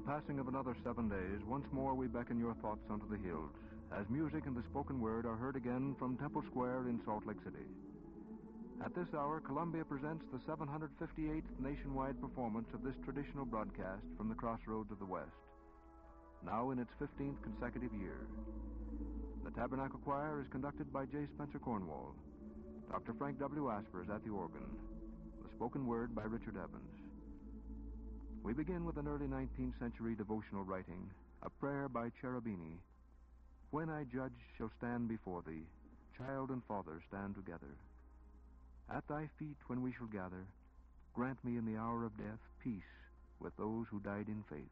the passing of another 7 days, once more we beckon your thoughts unto the hills, as music and the spoken word are heard again from Temple Square in Salt Lake City. At this hour, Columbia presents the 758th nationwide performance of this traditional broadcast from the crossroads of the West, now in its 15th consecutive year. The Tabernacle Choir is conducted by J. Spencer Cornwall. Dr. Frank W. Asper is at the organ. The spoken word by Richard Evans. We begin with an early 19th century devotional writing, a prayer by Cherubini. When I, judge, shall stand before thee, child and father stand together. At thy feet when we shall gather, grant me in the hour of death peace with those who died in faith.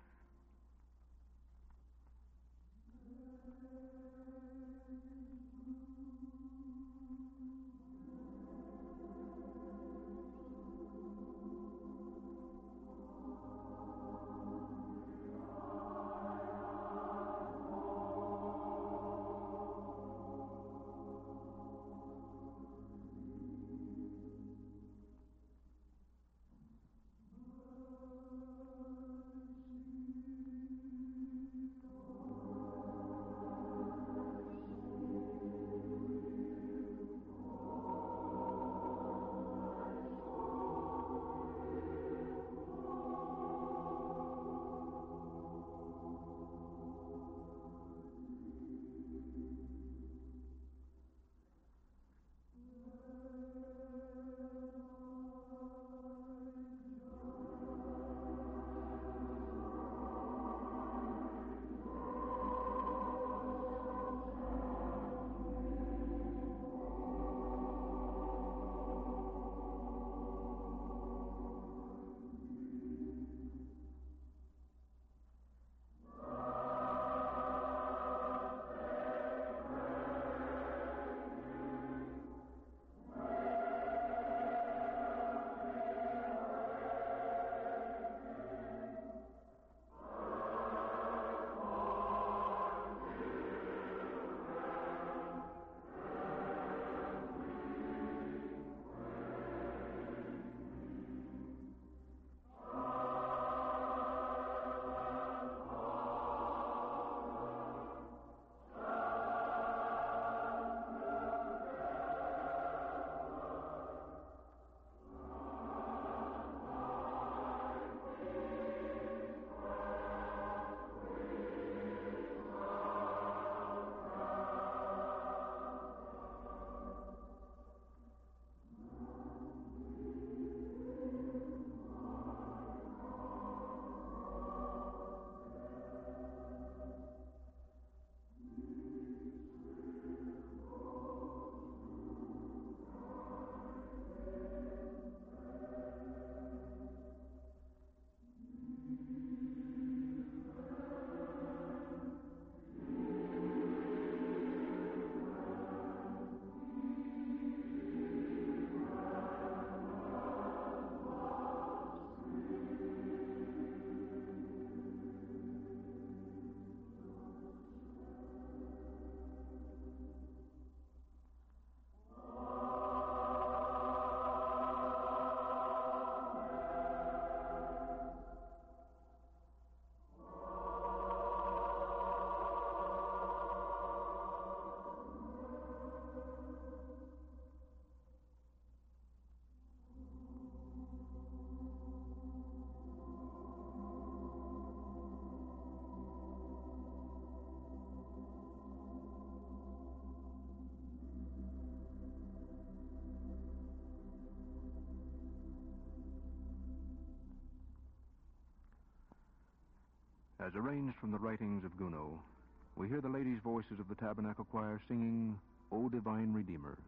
As arranged from the writings of Gounod, we hear the ladies' voices of the Tabernacle Choir singing, O Divine Redeemer.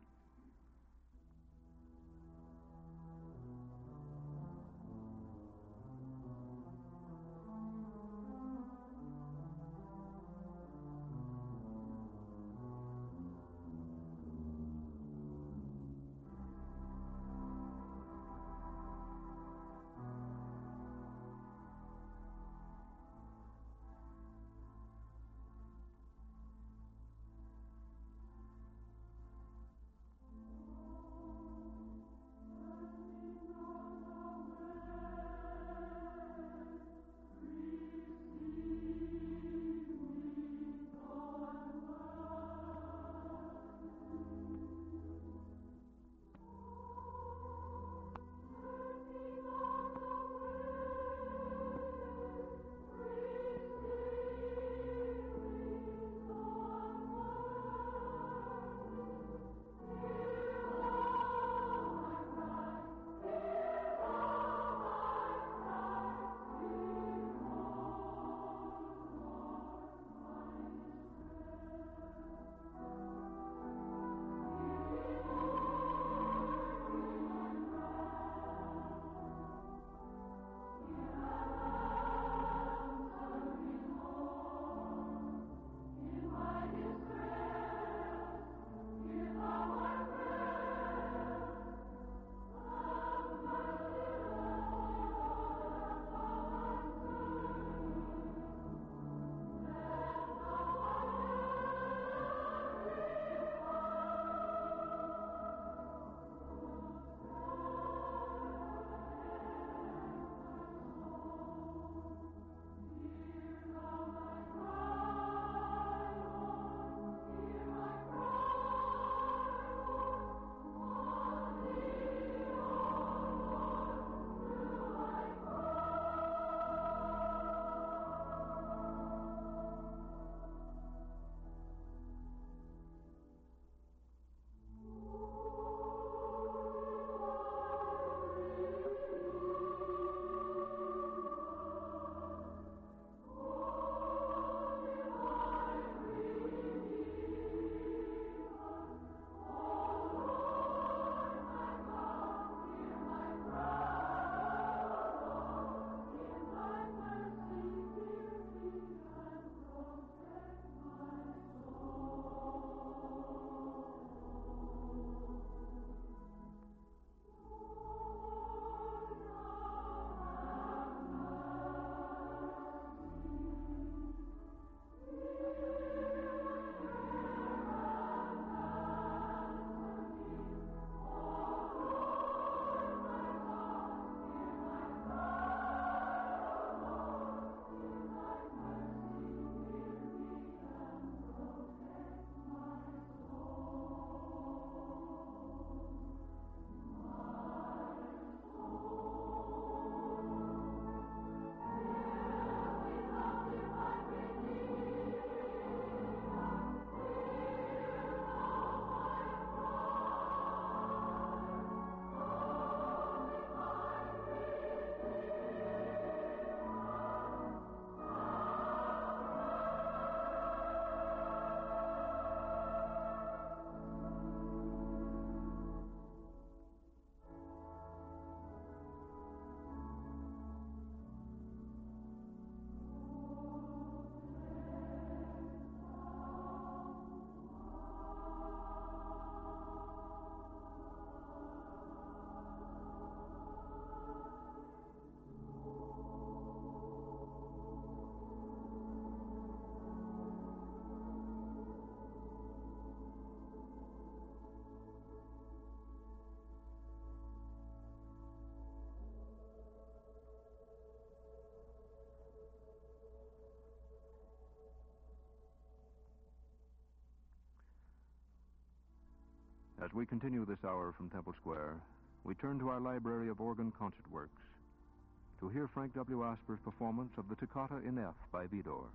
As we continue this hour from Temple Square, we turn to our library of organ concert works to hear Frank W. Asper's performance of the Toccata in F by Widor.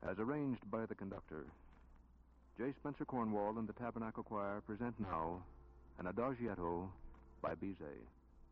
As arranged by the conductor, J. Spencer Cornwall and the Tabernacle Choir present now an Adagietto by Bizet.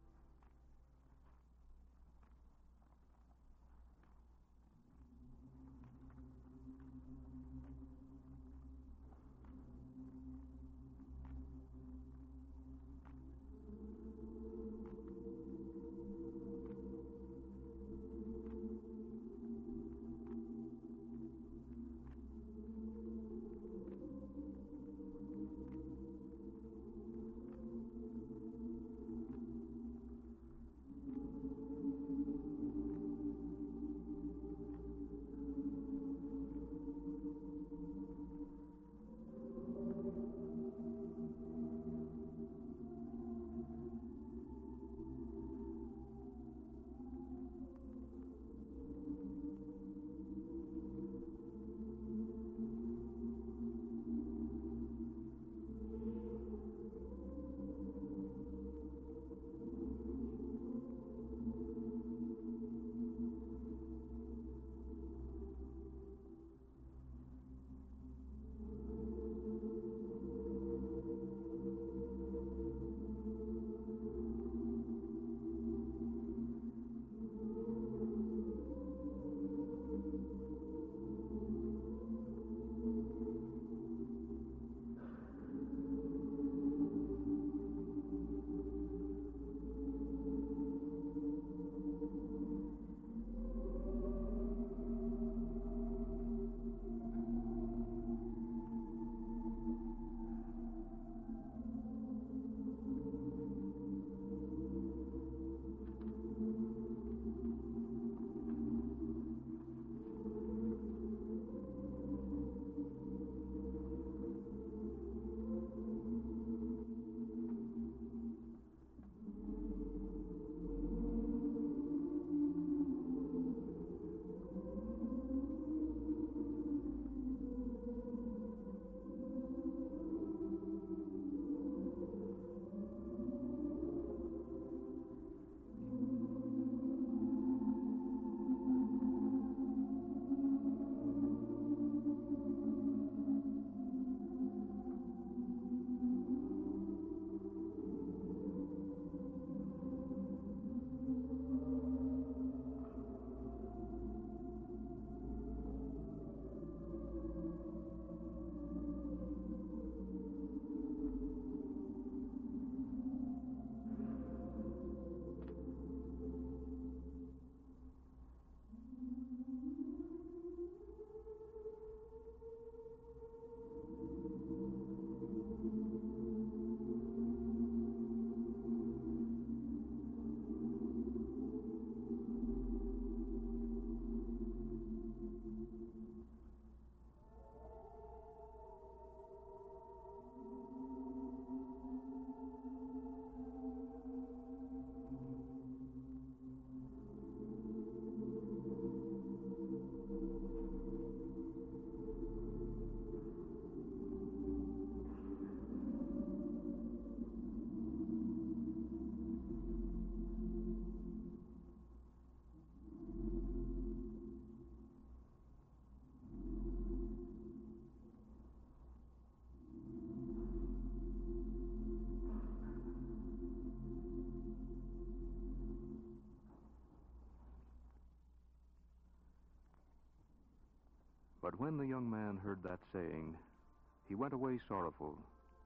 But when the young man heard that saying, he went away sorrowful,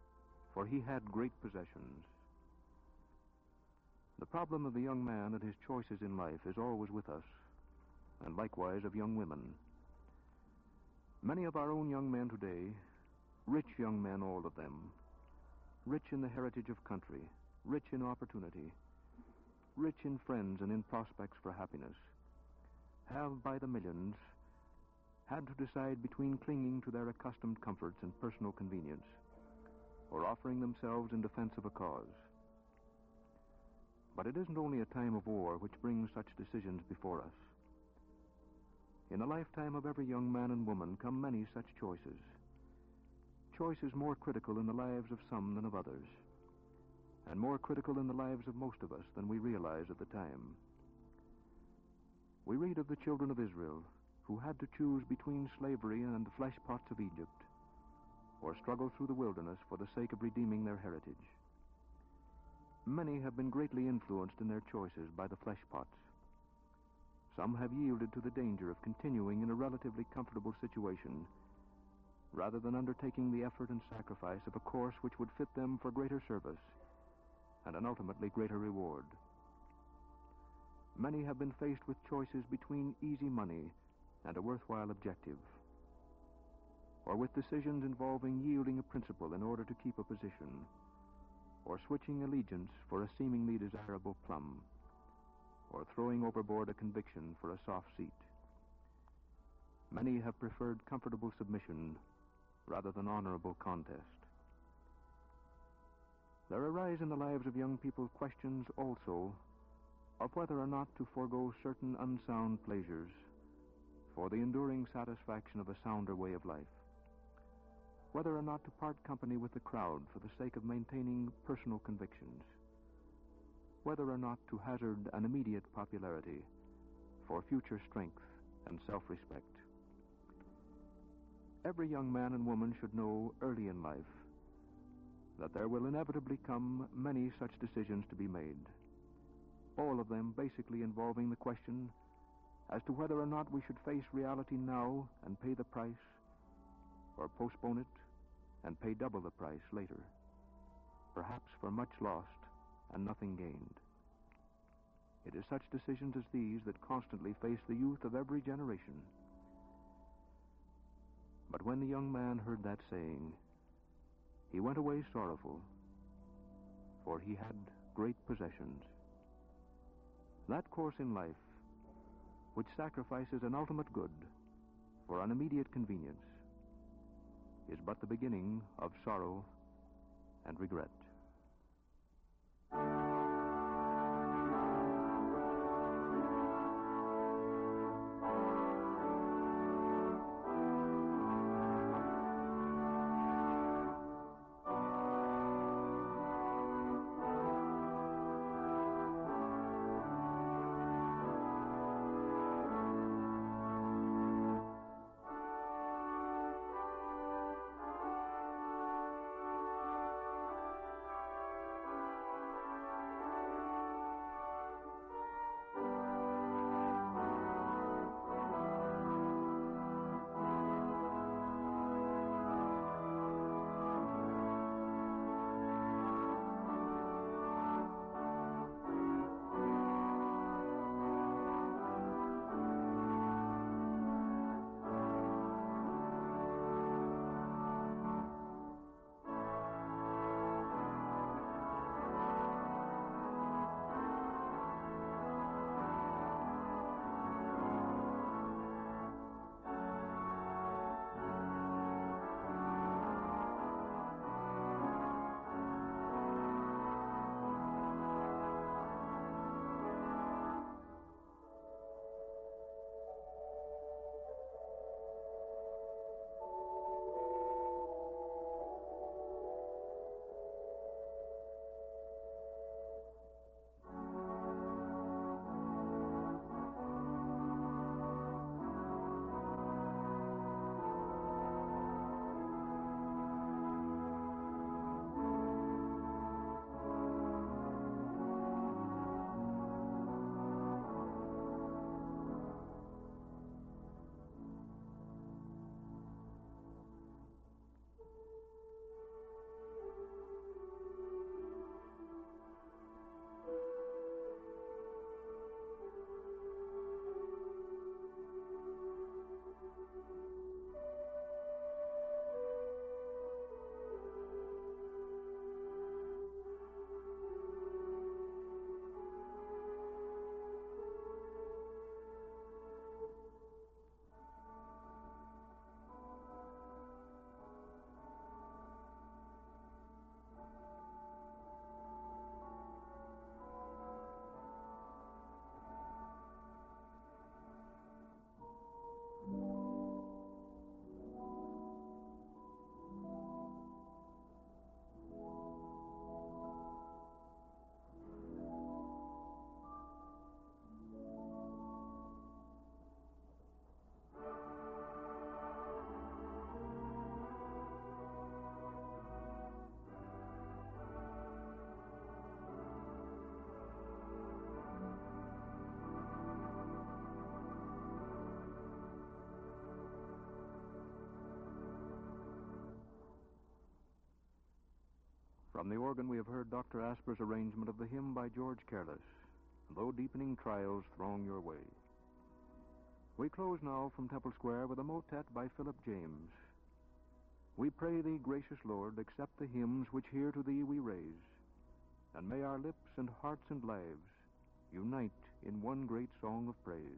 for he had great possessions. The problem of the young man and his choices in life is always with us, and likewise of young women. Many of our own young men today, rich young men, all of them, rich in the heritage of country, rich in opportunity, rich in friends and in prospects for happiness, have by the millions had to decide between clinging to their accustomed comforts and personal convenience or offering themselves in defense of a cause. But it isn't only a time of war which brings such decisions before us. In the lifetime of every young man and woman come many such choices. Choices more critical in the lives of some than of others, and more critical in the lives of most of us than we realize at the time. We read of the children of Israel who had to choose between slavery and the flesh pots of Egypt, or struggle through the wilderness for the sake of redeeming their heritage. Many have been greatly influenced in their choices by the flesh pots. Some have yielded to the danger of continuing in a relatively comfortable situation rather than undertaking the effort and sacrifice of a course which would fit them for greater service and an ultimately greater reward. Many have been faced with choices between easy money and a worthwhile objective, or with decisions involving yielding a principle in order to keep a position, or switching allegiance for a seemingly desirable plum, or throwing overboard a conviction for a soft seat. Many have preferred comfortable submission rather than honorable contest. There arise in the lives of young people questions also of whether or not to forego certain unsound pleasures for the enduring satisfaction of a sounder way of life, whether or not to part company with the crowd for the sake of maintaining personal convictions, whether or not to hazard an immediate popularity for future strength and self-respect. Every young man and woman should know early in life that there will inevitably come many such decisions to be made, all of them basically involving the question as to whether or not we should face reality now and pay the price, or postpone it and pay double the price later, perhaps for much lost and nothing gained. It is such decisions as these that constantly face the youth of every generation. But when the young man heard that saying, he went away sorrowful, for he had great possessions. That course in life, which sacrifices an ultimate good for an immediate convenience, is but the beginning of sorrow and regret. From the organ, we have heard Dr. Asper's arrangement of the hymn by George Careless, Though Deepening Trials Throng Your Way. We close now from Temple Square with a motet by Philip James. We pray thee, gracious Lord, accept the hymns which here to thee we raise, and may our lips and hearts and lives unite in one great song of praise.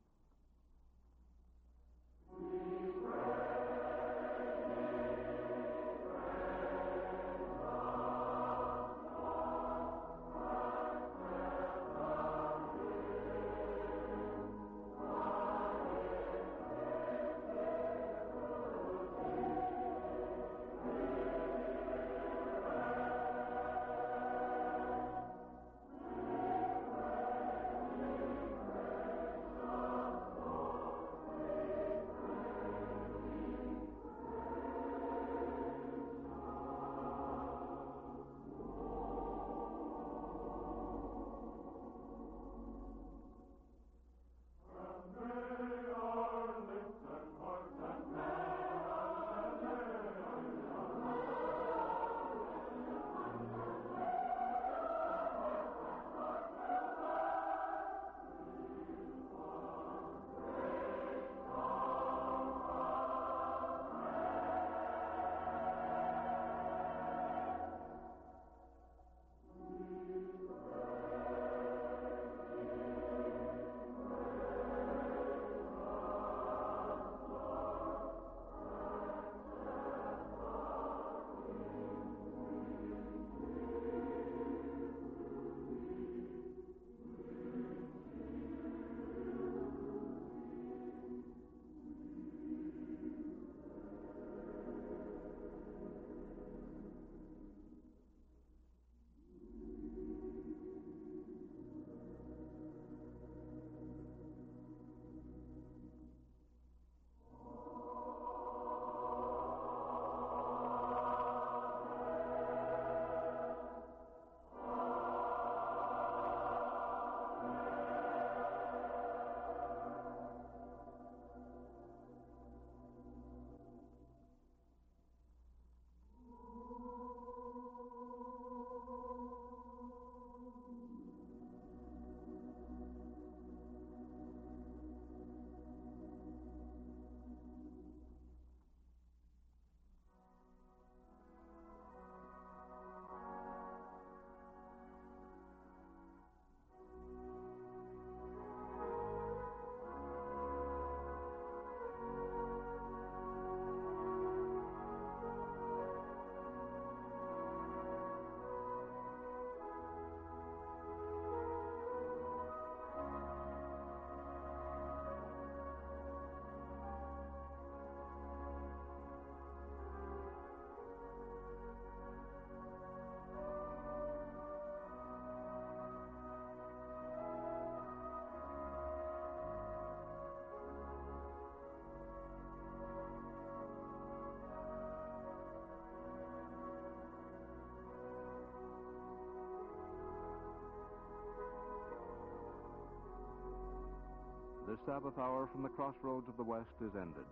The Sabbath hour from the crossroads of the West is ended.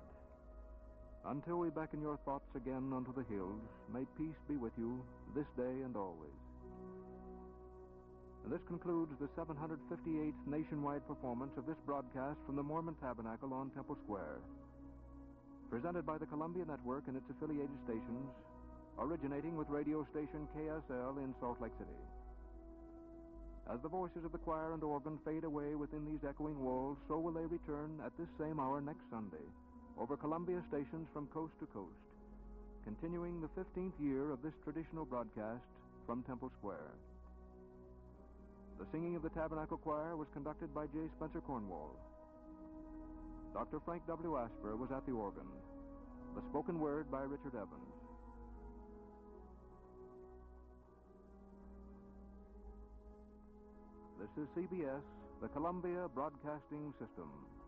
Until we beckon your thoughts again unto the hills, may peace be with you this day and always. And this concludes the 758th nationwide performance of this broadcast from the Mormon Tabernacle on Temple Square, presented by the Columbia Network and its affiliated stations, originating with radio station KSL in Salt Lake City. As the voices of the choir and organ fade away within these echoing walls, so will they return at this same hour next Sunday over Columbia stations from coast to coast, continuing the 15th year of this traditional broadcast from Temple Square. The singing of the Tabernacle Choir was conducted by J. Spencer Cornwall. Dr. Frank W. Asper was at the organ. The spoken word by Richard Evans. This is CBS, the Columbia Broadcasting System.